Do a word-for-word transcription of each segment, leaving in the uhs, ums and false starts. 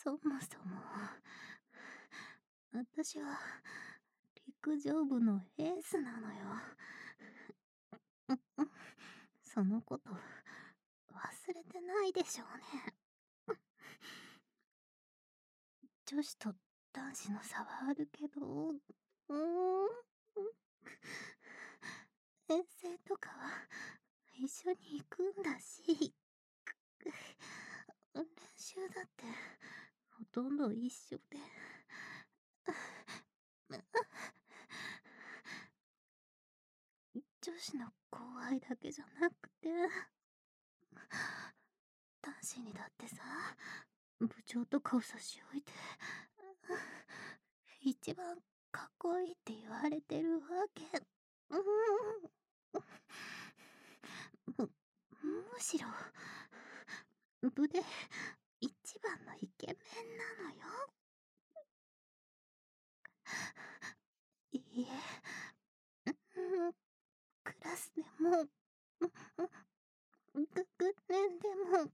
そもそも私は陸上部のエースなのよ。そのこと忘れてないでしょうね。女子と男子の差はあるけど、うーん遠征とかは一緒に行くんだし、練習だってほとんど一緒で、女子の後輩だけじゃなくて、男子にだってさ、部長とかを差し置いて一番かっこいいって言われてるわけ。うんむむしろ部で一番のイケメンなのよ。いいえ、うんクラスでも学年でも、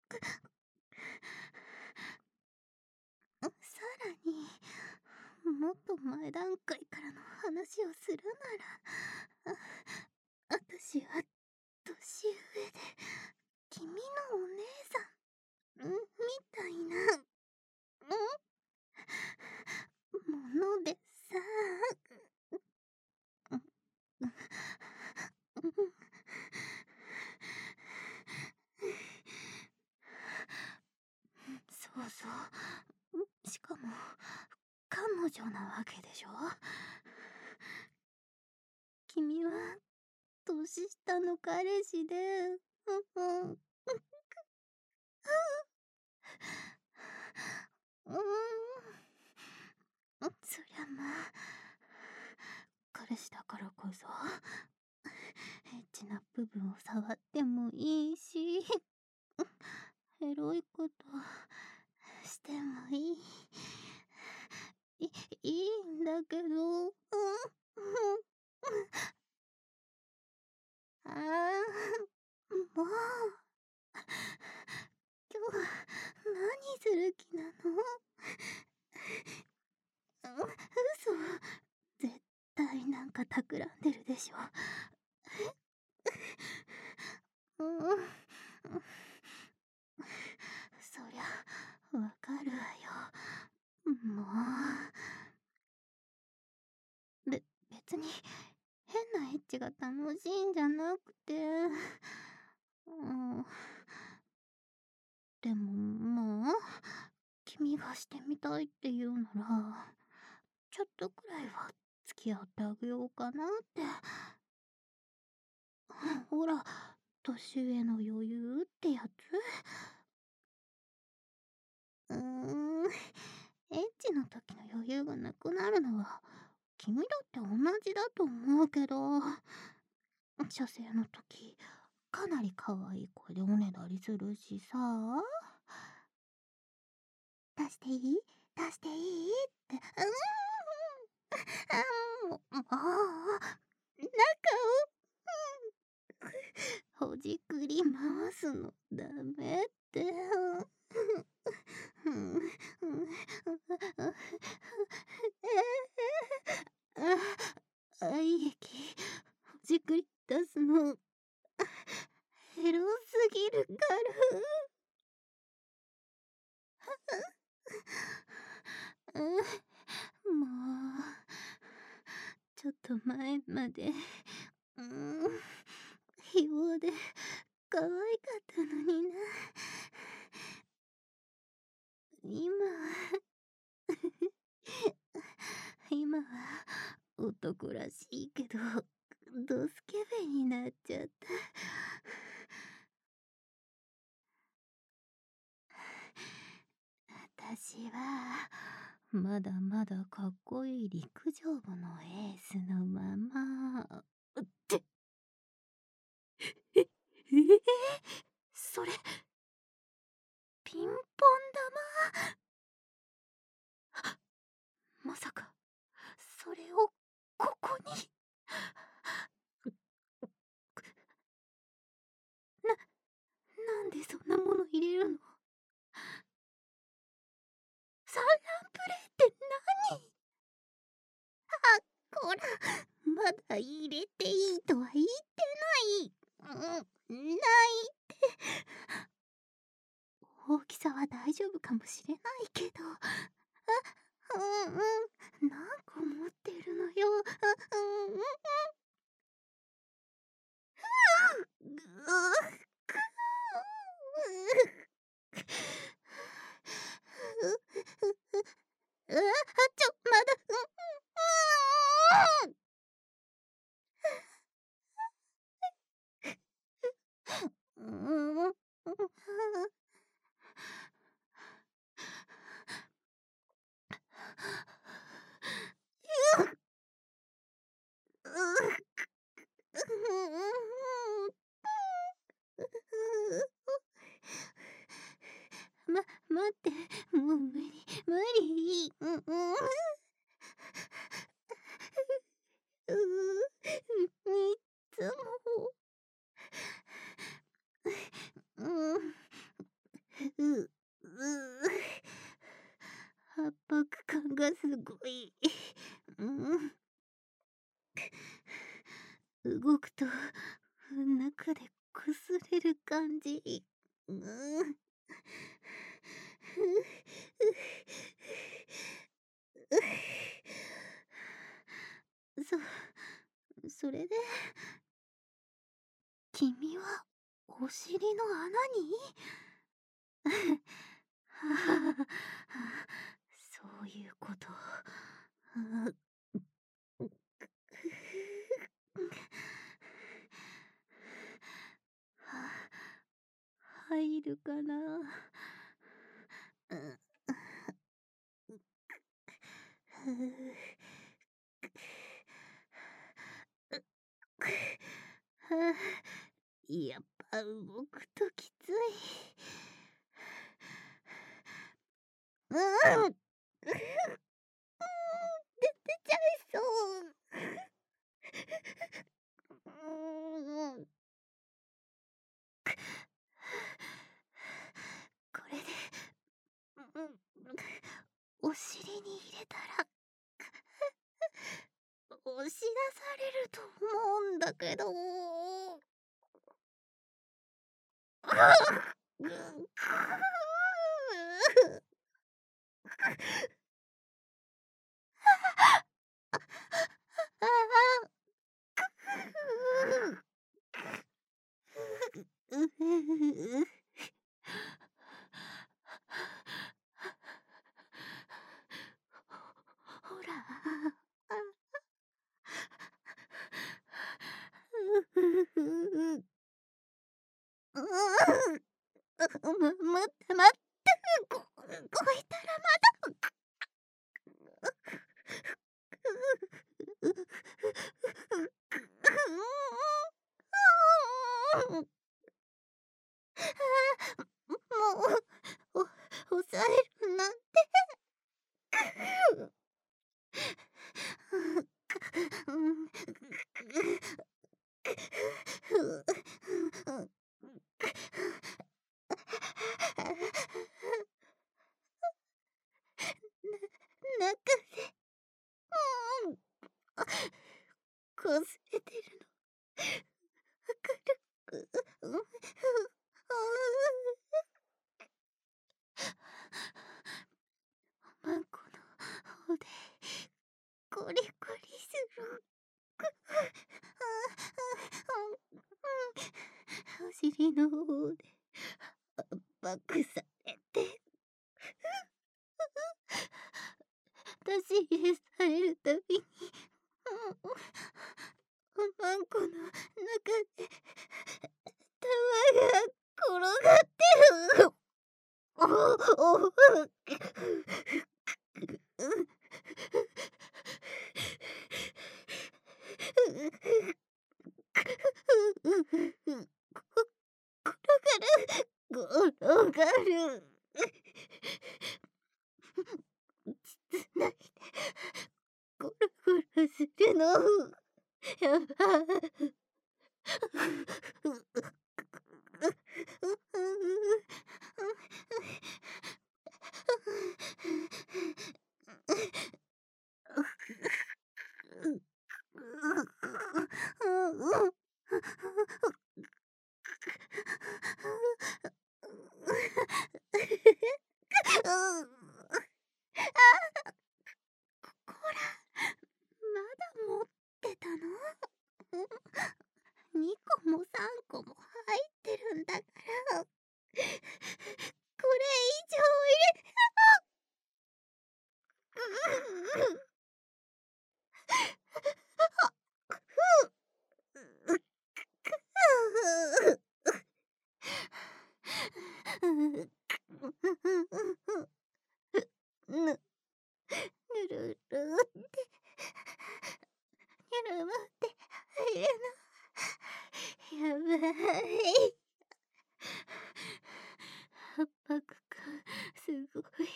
さらにもっと前段階からの話をするなら、あ私は年上で君のお姉さんみたいなものでさ。そうそう。しかも彼女なわけでしょ。君は年下の彼氏で、うんうんうん、そりゃまあ彼氏だからこそエッチな部分を触ってもいいし、エロいことしてもいいいいいんだけど、うんうん、ああもう今日は何する気なの？嘘、絶対なんか企んでるでしょ。うん、そりゃわかるわよ。もうべ別に変なエッチが楽しいんじゃなくて、うん、でもまあ君がしてみたいって言うならちょっとくらいは付き合ってあげようかなって。ほら年上の余裕ってやつ。うーんエッチの時の余裕がなくなるのは君だって同じだと思うけど、射精の時かなり可愛い声でおねだりするしさ。出していい出していいって、うん、もうもう中をほじくり回すのダメって。愛液ほじくり出すのエロすぎるから。もうちょっと前までうんひ弱で可愛かったのにな。今は今は男らしいけどドスケベになっちゃった。私はまだまだかっこいい陸上部のエースのままってえええそれピンポン玉？まさかそれをここに？ななんでそんなもの入れるの？ まだ入れていいとは言ってない。うん、ないって。大きさは大丈夫かもしれないけど。あ、うんうん。何個持ってるのよ。あ、うんうん。ぐう。うわ、ちょ、まだ、う、うーん。うーん。ま、待って、もう無理、無理。うんうん。うう、みっつも。うん。う、う、圧迫感がすごい。うん。動くと中で擦れる感じ。うん。そ、それで君はお尻の穴に？そういうこと。入るかな。うん。やっぱ動くときつい。うん。出てちゃいそう。うん。これで、うん、お尻に入れたら押し出されると思うんだけど。ほら。うーん。ま、待って待って。こ動いたらまだ。もう、お抑えるなんて。な中で、うん。こすれてるのわかる。うん。おまんこの方でコリコリする。お尻の方で圧迫されて。私へされるたびに、おまんこの中で玉が転がってる。おお。転がる。つないで、ゴロゴロするの。やば。 にこもさんこも入ってるんだから、これ以上入れぬ、ぬるるって、にゅるまって入れな。やばい。圧迫感、すごい。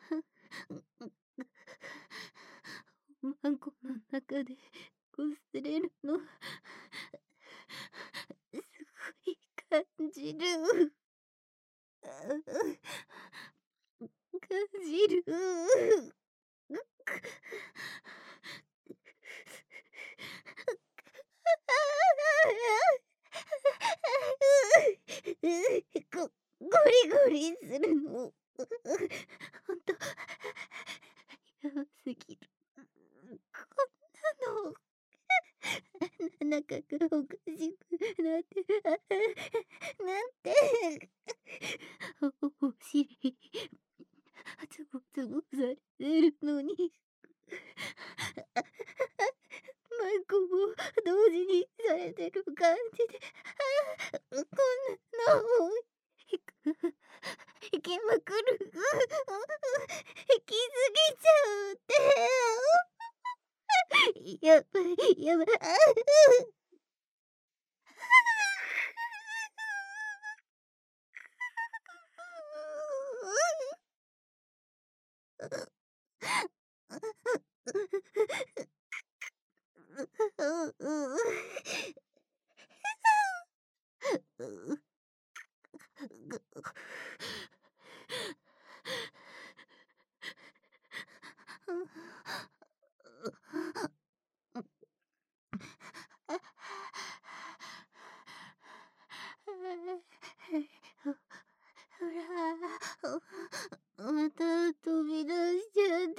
おまんこの中でこすれるの、すごい感じる。感じる。ご、ゴリゴリするの。ほんと、やばすぎる。こんなの。中がおかしくなって、なんて。お、お尻、つぼつぼされてるのに。マイクも同時にされてる感じで、こんなのを引きまくる。引きすぎちゃうって。やばい、やばい。ほら、また飛び出しちゃって。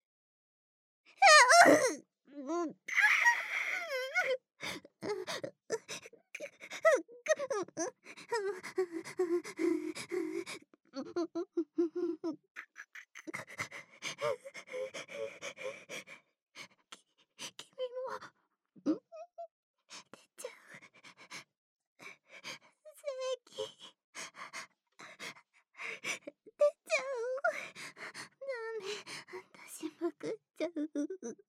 き、君も、出ちゃう。正義。出ちゃう。ダメ、出しまくっちゃう。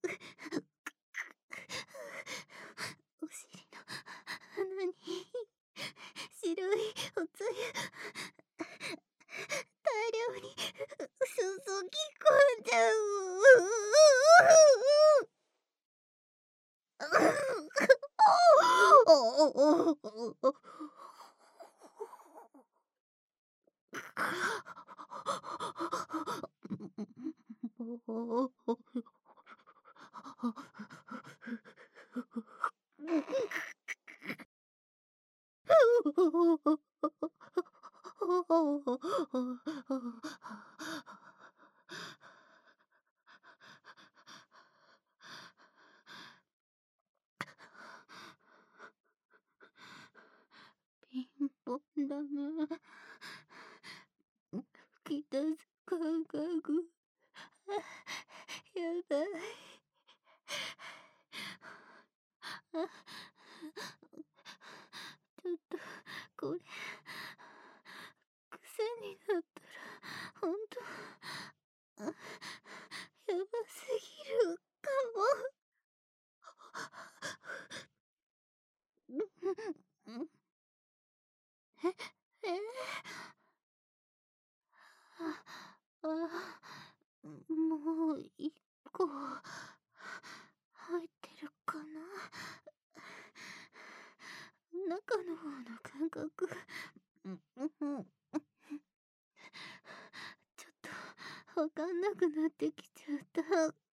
お尻の穴に白いおつゆ大量に注ぎ込んじゃう。ピンポンだな。吹き出す感覚。やばい。ちょっと、これ、癖になったら、ほんと、やばすぎるかも。え、えあ、もう一個入ってるかな。中の方の感覚、ちょっとわかんなくなってきちゃった。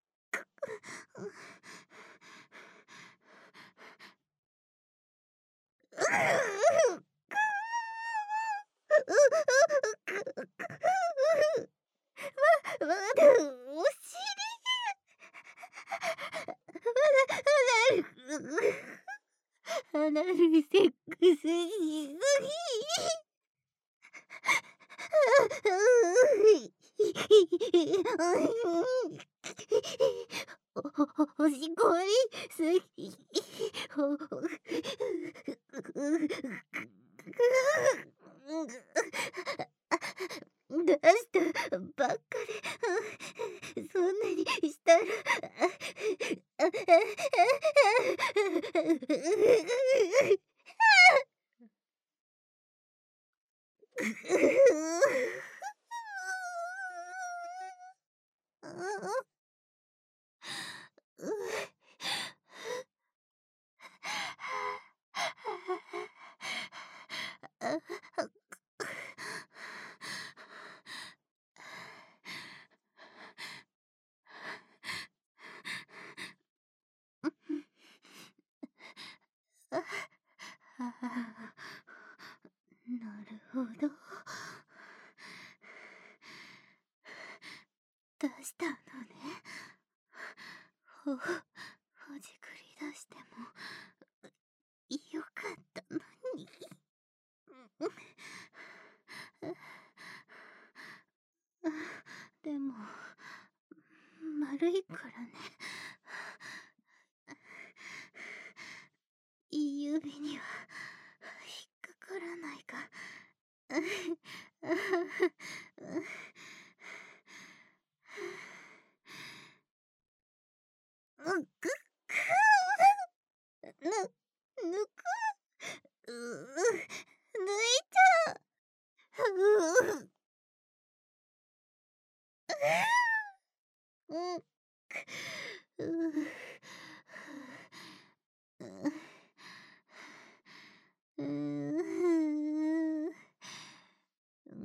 ま、まだお尻まだまだある。 アナルセックスしすぎ。お、おしこりすぎ。出したばっかで、そんなにしたら、なるほど。出したのね。ほ、ほじくり出してもよかったのに。でも丸いからね。いい指には引っかからないか。ぬくぬ、ぬくう、抜いちゃう。うん。ううううん。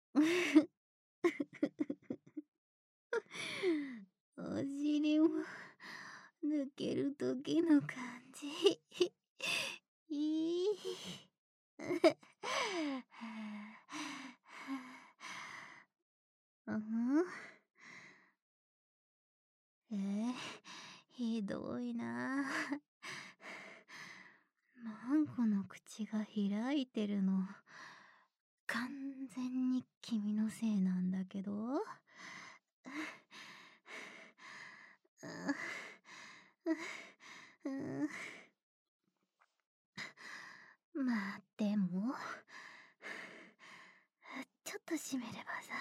お尻も抜ける時の感じ。いい。うん？えー、ひどいな。マンコの口が開いてるの、完全に君のせいなんだけど。まあでもちょっと閉めればさ、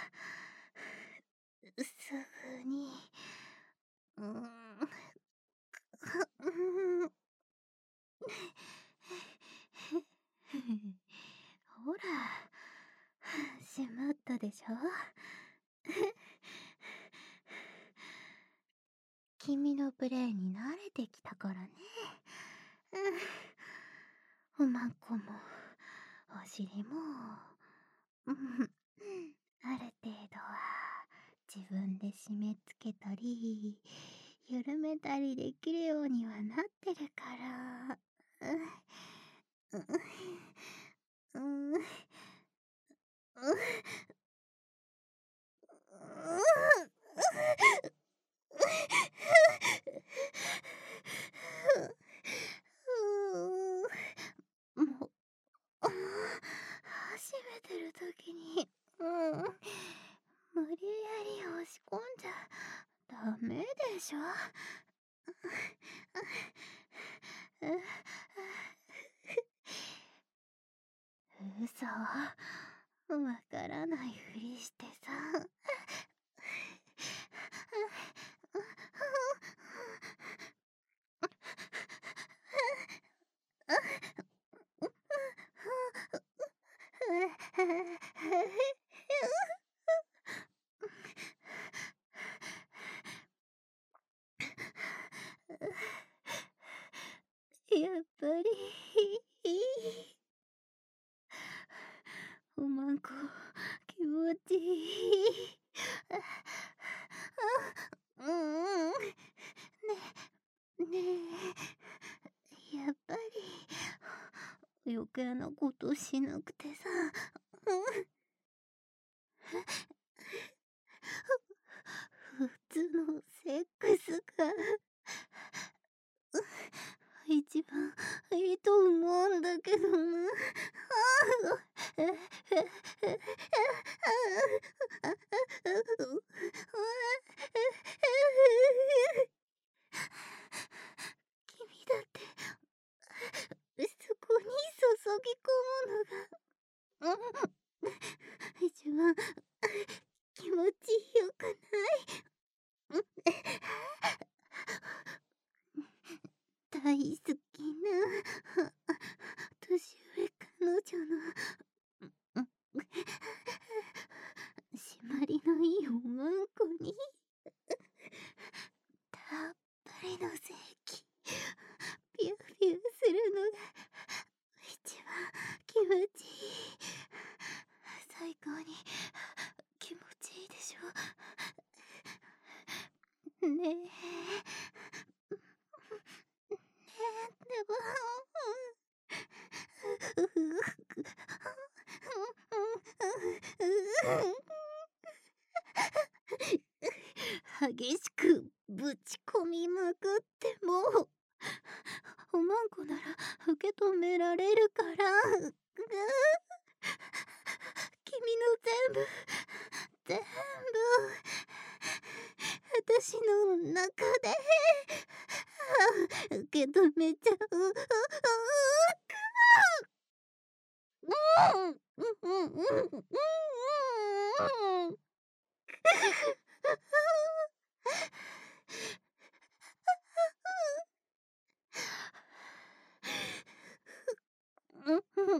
すぐに。うん。ほら、閉まったでしょ。君のプレイに慣れてきたからね。うん、おまんこもお尻も、うん、ある程度は自分で締め付けたり緩めたりできるようにはなってるから。うん、うん、うん、もう初めてる時に、うん、無理やり押し込んじゃダメでしょ。嘘、わからないふりしてさ。やっぱりおまんこ気持ちいい。うん、ねねえ、やっぱり余計なことしなくてさ。普通のセックスが一番いいと思うんだけどな。君だってそこに注ぎ込むのが一番気持ちよくない？大好きな年上彼女の締まりのいいおまんこにたっぷりの精液ピューピューするのが一番気持ちいい。最高に気持ちいいでしょ。ねえねえでも激しくぶち込みまくってもおまんこなら受け止められるから、君の全部全部私の中で受け止めちゃう。うんうんうんうんうんうん。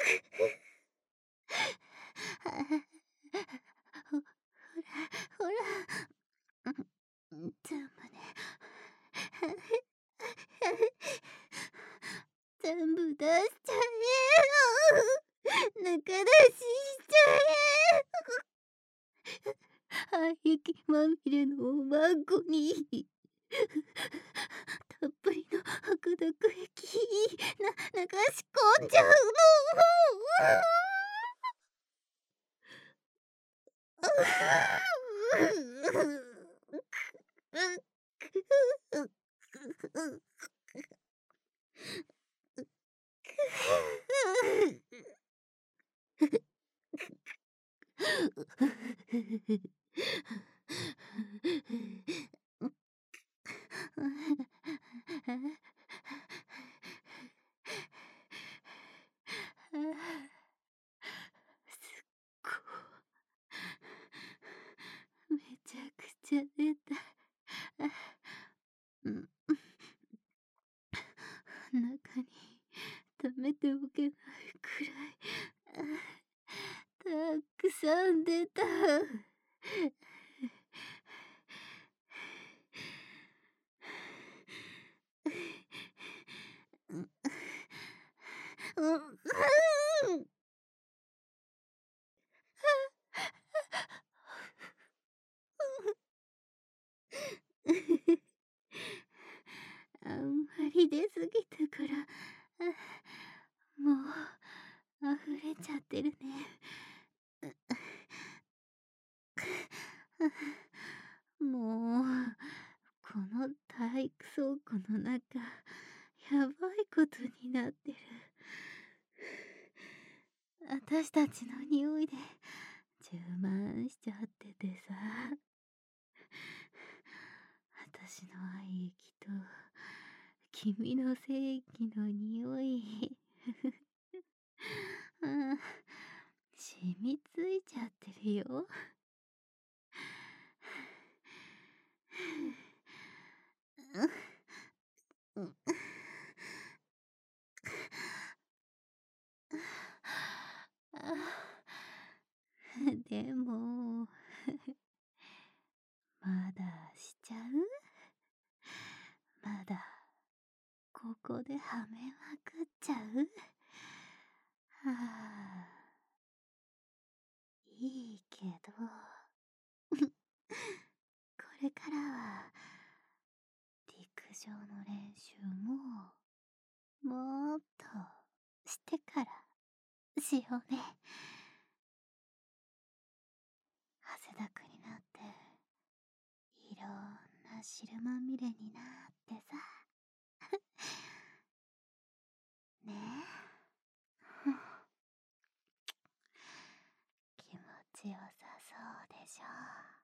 ほら、全部ね。全部出しちゃえ。中出ししちゃえ。廃液まみれのおまんこにたっぷりの白濁液な流し込んじゃうの。すっごめちゃくちゃ出た。うん中に溜めておけないくらいたくさん出た。うんあんまり出すぎたからもう溢れちゃってるね。もうこの体育倉庫の中やばいことになってる。私たちの匂いで充満しちゃっててさ、私の愛液と君の精液の匂いうん染みついちゃってるよ。うんでもまだしちゃう？まだここではめまくっちゃう？はあ、いいけどこれからは陸上の練習ももっとしてからしようね。汗だくになっていろんな汁まみれになってさちよさそうでしょ。